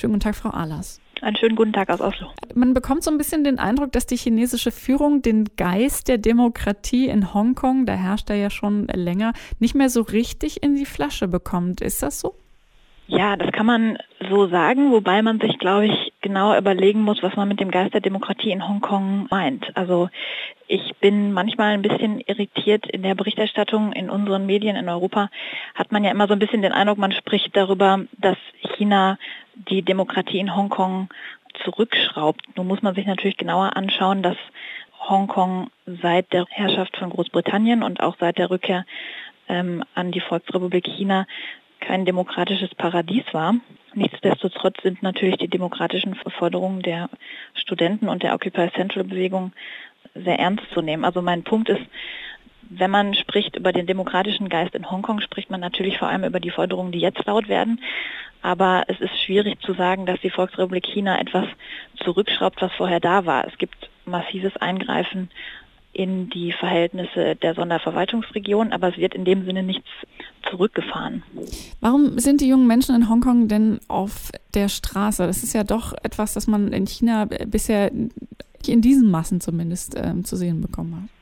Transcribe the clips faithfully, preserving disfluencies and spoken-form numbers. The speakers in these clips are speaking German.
Schönen guten Tag, Frau Ahlers. Einen schönen guten Tag aus Oslo. Man bekommt so ein bisschen den Eindruck, dass die chinesische Führung den Geist der Demokratie in Hongkong, da herrscht er ja schon länger, nicht mehr so richtig in die Flasche bekommt. Ist das so? Ja, das kann man so sagen, wobei man sich, glaube ich, genauer überlegen muss, was man mit dem Geist der Demokratie in Hongkong meint. Also ich bin manchmal ein bisschen irritiert in der Berichterstattung in unseren Medien in Europa, hat man ja immer so ein bisschen den Eindruck, man spricht darüber, dass China die Demokratie in Hongkong zurückschraubt. Nun muss man sich natürlich genauer anschauen, dass Hongkong seit der Herrschaft von Großbritannien und auch seit der Rückkehr ähm, an die Volksrepublik China kein demokratisches Paradies war. Nichtsdestotrotz sind natürlich die demokratischen Forderungen der Studenten und der Occupy Central Bewegung sehr ernst zu nehmen. Also mein Punkt ist, wenn man spricht über den demokratischen Geist in Hongkong, spricht man natürlich vor allem über die Forderungen, die jetzt laut werden. Aber es ist schwierig zu sagen, dass die Volksrepublik China etwas zurückschraubt, was vorher da war. Es gibt massives Eingreifen in die Verhältnisse der Sonderverwaltungsregion, aber es wird in dem Sinne nichts zurückgefahren. Warum sind die jungen Menschen in Hongkong denn auf der Straße? Das ist ja doch etwas, das man in China bisher in diesen Massen zumindest ähm, zu sehen bekommen hat.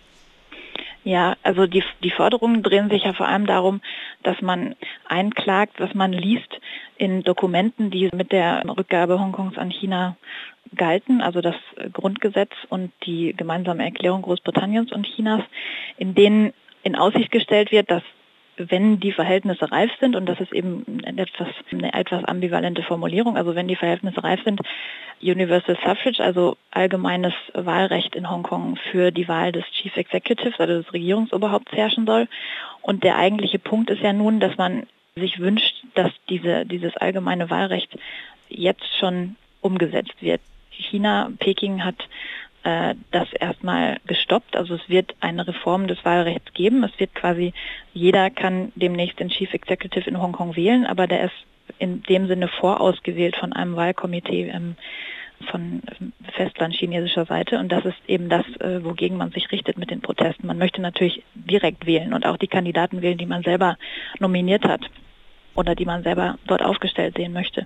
Ja, also die, die Forderungen drehen sich ja vor allem darum, dass man einklagt, was man liest in Dokumenten, die mit der Rückgabe Hongkongs an China galten, also das Grundgesetz und die gemeinsame Erklärung Großbritanniens und Chinas, in denen in Aussicht gestellt wird, dass wenn die Verhältnisse reif sind, und das ist eben etwas, eine etwas ambivalente Formulierung, also wenn die Verhältnisse reif sind, Universal Suffrage, also allgemeines Wahlrecht in Hongkong für die Wahl des Chief Executives, also des Regierungsoberhaupts herrschen soll. Und der eigentliche Punkt ist ja nun, dass man sich wünscht, dass diese, dieses allgemeine Wahlrecht jetzt schon umgesetzt wird. China, Peking hat äh, das erstmal gestoppt. Also es wird eine Reform des Wahlrechts geben. Es wird quasi, jeder kann demnächst den Chief Executive in Hongkong wählen, aber der ist in dem Sinne vorausgewählt von einem Wahlkomitee ähm, von festlandchinesischer Seite. Und das ist eben das, äh, wogegen man sich richtet mit den Protesten. Man möchte natürlich direkt wählen und auch die Kandidaten wählen, die man selber nominiert hat oder die man selber dort aufgestellt sehen möchte.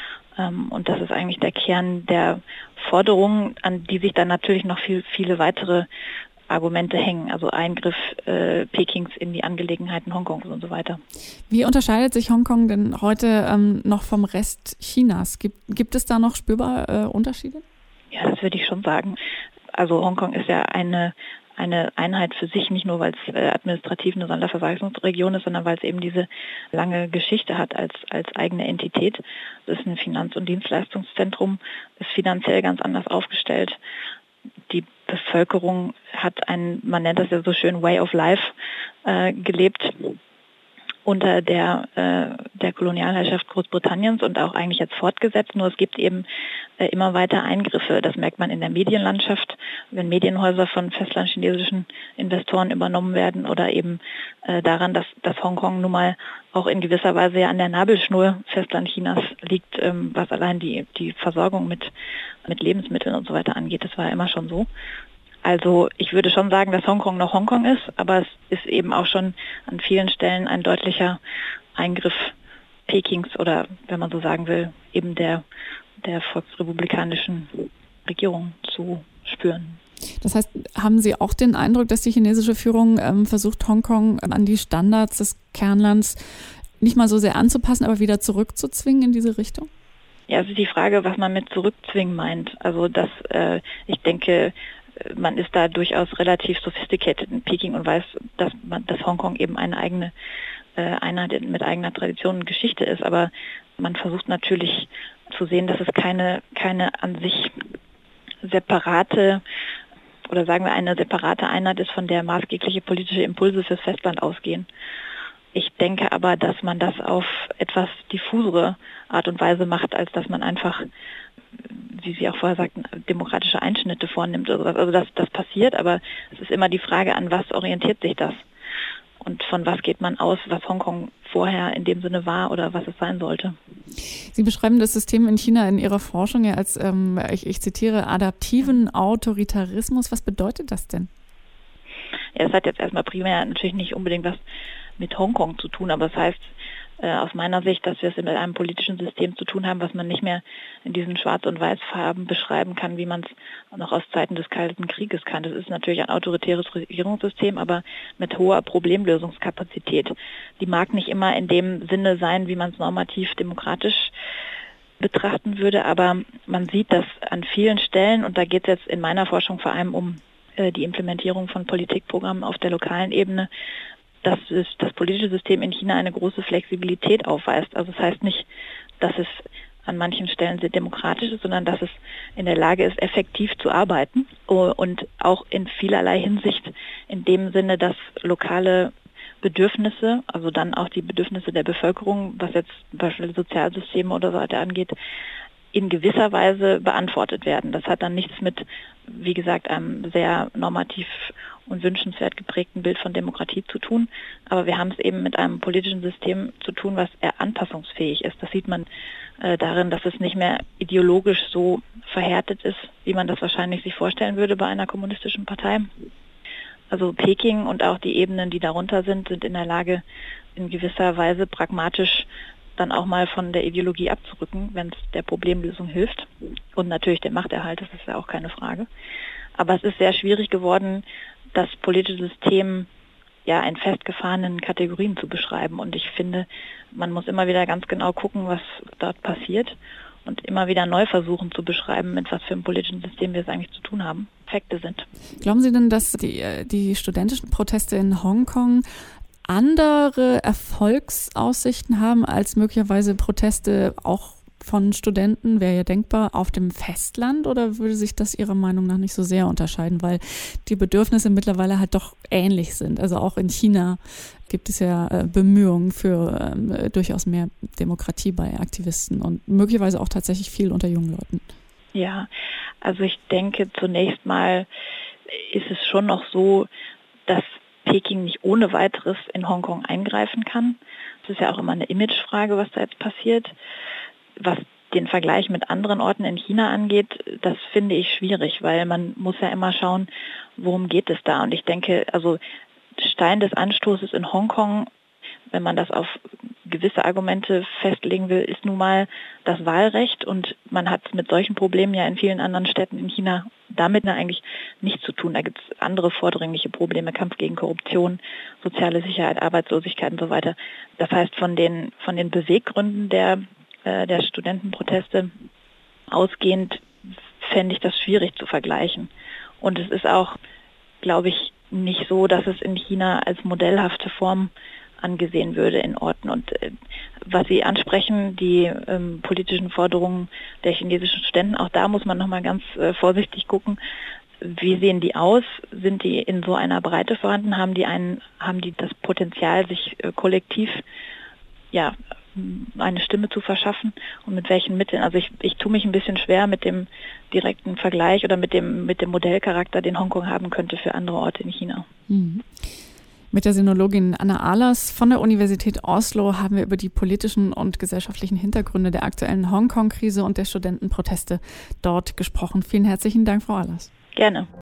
Und das ist eigentlich der Kern der Forderungen, an die sich dann natürlich noch viel, viele weitere Argumente hängen, also Eingriff äh, Pekings in die Angelegenheiten Hongkongs und so weiter. Wie unterscheidet sich Hongkong denn heute ähm, noch vom Rest Chinas? Gibt, gibt es da noch spürbar äh, Unterschiede? Ja, das würde ich schon sagen. Also Hongkong ist ja eine eine Einheit für sich, nicht nur weil es äh, administrativ eine Sonderverwaltungsregion ist, sondern weil es eben diese lange Geschichte hat als, als eigene Entität. Es ist ein Finanz- und Dienstleistungszentrum, ist finanziell ganz anders aufgestellt. Die Bevölkerung hat einen, man nennt das ja so schön, Way of Life äh, gelebt unter der, äh, der Kolonialherrschaft Großbritanniens und auch eigentlich jetzt fortgesetzt. Nur es gibt eben äh, immer weiter Eingriffe. Das merkt man in der Medienlandschaft, wenn Medienhäuser von festlandchinesischen Investoren übernommen werden oder eben äh, daran, dass, dass Hongkong nun mal auch in gewisser Weise ja an der Nabelschnur Festlandchinas liegt, ähm, was allein die, die Versorgung mit, mit Lebensmitteln und so weiter angeht. Das war ja immer schon so. Also ich würde schon sagen, dass Hongkong noch Hongkong ist, aber es ist eben auch schon an vielen Stellen ein deutlicher Eingriff Pekings oder, wenn man so sagen will, eben der, der volksrepublikanischen Regierung zu spüren. Das heißt, haben Sie auch den Eindruck, dass die chinesische Führung ähm, versucht, Hongkong an die Standards des Kernlands nicht mal so sehr anzupassen, aber wieder zurückzuzwingen in diese Richtung? Ja, es ist die Frage, was man mit zurückzwingen meint. Also das, äh, ich denke, man ist da durchaus relativ sophisticated in Peking und weiß, dass man, dass Hongkong eben eine eigene äh, Einheit mit eigener Tradition und Geschichte ist. Aber man versucht natürlich zu sehen, dass es keine, keine an sich separate oder sagen wir eine separate Einheit ist, von der maßgebliche politische Impulse fürs Festland ausgehen. Ich denke aber, dass man das auf etwas diffusere Art und Weise macht, als dass man einfach, wie Sie auch vorher sagten, demokratische Einschnitte vornimmt oder sowas. Also das, das passiert, aber es ist immer die Frage, an was orientiert sich das? Und von was geht man aus, was Hongkong vorher in dem Sinne war oder was es sein sollte? Sie beschreiben das System in China in Ihrer Forschung ja als, ähm, ich, ich zitiere, adaptiven Autoritarismus. Was bedeutet das denn? Ja, es hat jetzt erstmal primär natürlich nicht unbedingt was mit Hongkong zu tun, aber das heißt, äh, aus meiner Sicht, dass wir es mit einem politischen System zu tun haben, was man nicht mehr in diesen Schwarz- und Weiß-Farben beschreiben kann, wie man es noch aus Zeiten des Kalten Krieges kann. Das ist natürlich ein autoritäres Regierungssystem, aber mit hoher Problemlösungskapazität. Die mag nicht immer in dem Sinne sein, wie man es normativ demokratisch betrachten würde, aber man sieht, dass an vielen Stellen, und da geht es jetzt in meiner Forschung vor allem um äh, die Implementierung von Politikprogrammen auf der lokalen Ebene, dass es, das politische System in China eine große Flexibilität aufweist. Also das heißt nicht, dass es an manchen Stellen sehr demokratisch ist, sondern dass es in der Lage ist, effektiv zu arbeiten und auch in vielerlei Hinsicht in dem Sinne, dass lokale Bedürfnisse, also dann auch die Bedürfnisse der Bevölkerung, was jetzt beispielsweise Sozialsysteme oder so weiter angeht, in gewisser Weise beantwortet werden. Das hat dann nichts mit, wie gesagt, einem sehr normativ und wünschenswert geprägten Bild von Demokratie zu tun. Aber wir haben es eben mit einem politischen System zu tun, was eher anpassungsfähig ist. Das sieht man äh, darin, dass es nicht mehr ideologisch so verhärtet ist, wie man das wahrscheinlich sich vorstellen würde bei einer kommunistischen Partei. Also Peking und auch die Ebenen, die darunter sind, sind in der Lage, in gewisser Weise pragmatisch dann auch mal von der Ideologie abzurücken, wenn es der Problemlösung hilft. Und natürlich der Machterhalt, das ist ja auch keine Frage. Aber es ist sehr schwierig geworden, das politische System ja in festgefahrenen Kategorien zu beschreiben. Und ich finde, man muss immer wieder ganz genau gucken, was dort passiert und immer wieder neu versuchen zu beschreiben, mit was für einem politischen System wir es eigentlich zu tun haben. Effekte sind. Glauben Sie denn, dass die, die studentischen Proteste in Hongkong andere Erfolgsaussichten haben als möglicherweise Proteste auch von Studenten, wäre ja denkbar, auf dem Festland, oder würde sich das Ihrer Meinung nach nicht so sehr unterscheiden, weil die Bedürfnisse mittlerweile halt doch ähnlich sind? Also auch in China gibt es ja äh, Bemühungen für ähm, durchaus mehr Demokratie bei Aktivisten und möglicherweise auch tatsächlich viel unter jungen Leuten. Ja, also ich denke, zunächst mal ist es schon noch so, dass Peking nicht ohne weiteres in Hongkong eingreifen kann. Es ist ja auch immer eine Imagefrage, was da jetzt passiert. Was den Vergleich mit anderen Orten in China angeht, das finde ich schwierig, weil man muss ja immer schauen, worum geht es da. Und ich denke, also Stein des Anstoßes in Hongkong, wenn man das auf gewisse Argumente festlegen will, ist nun mal das Wahlrecht, und man hat mit solchen Problemen ja in vielen anderen Städten in China damit eigentlich nichts zu tun. Da gibt es andere vordringliche Probleme, Kampf gegen Korruption, soziale Sicherheit, Arbeitslosigkeit und so weiter. Das heißt, von den, von den Beweggründen der, äh, der Studentenproteste ausgehend fände ich das schwierig zu vergleichen. Und es ist auch, glaube ich, nicht so, dass es in China als modellhafte Form angesehen würde in Orten. Und äh, was Sie ansprechen, die ähm, politischen Forderungen der chinesischen Studenten, auch da muss man nochmal ganz äh, vorsichtig gucken, wie sehen die aus? Sind die in so einer Breite vorhanden? Haben die einen, haben die das Potenzial, sich äh, kollektiv ja eine Stimme zu verschaffen, und mit welchen Mitteln? Also ich, ich tue mich ein bisschen schwer mit dem direkten Vergleich oder mit dem, mit dem Modellcharakter, den Hongkong haben könnte für andere Orte in China. Mhm. Mit der Sinologin Anna Ahlers von der Universität Oslo haben wir über die politischen und gesellschaftlichen Hintergründe der aktuellen Hongkong-Krise und der Studentenproteste dort gesprochen. Vielen herzlichen Dank, Frau Ahlers. Gerne.